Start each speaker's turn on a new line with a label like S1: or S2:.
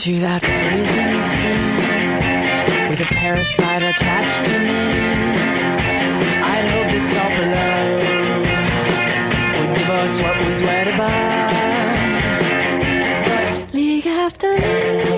S1: to that freezing sea with a parasite attached to me. I'd hope the salt below would give us what was right above. But league after league,